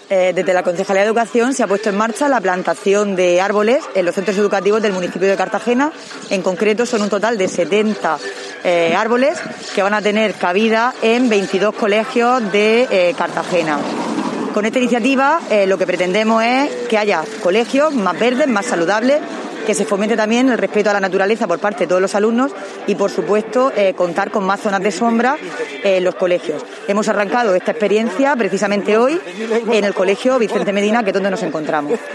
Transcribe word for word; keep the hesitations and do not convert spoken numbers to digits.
Eh, desde la Concejalía de Educación se ha puesto en marcha la plantación de árboles en los centros educativos del municipio de Cartagena. En concreto son un total de setenta eh, árboles que van a tener cabida en veintidós colegios de eh, Cartagena. Con esta iniciativa eh, lo que pretendemos es que haya colegios más verdes, más saludables, que se fomente también el respeto a la naturaleza por parte de todos los alumnos y, por supuesto, eh, contar con más zonas de sombra en los colegios. Hemos arrancado esta experiencia precisamente hoy en el Colegio Vicente Medina, que es donde nos encontramos.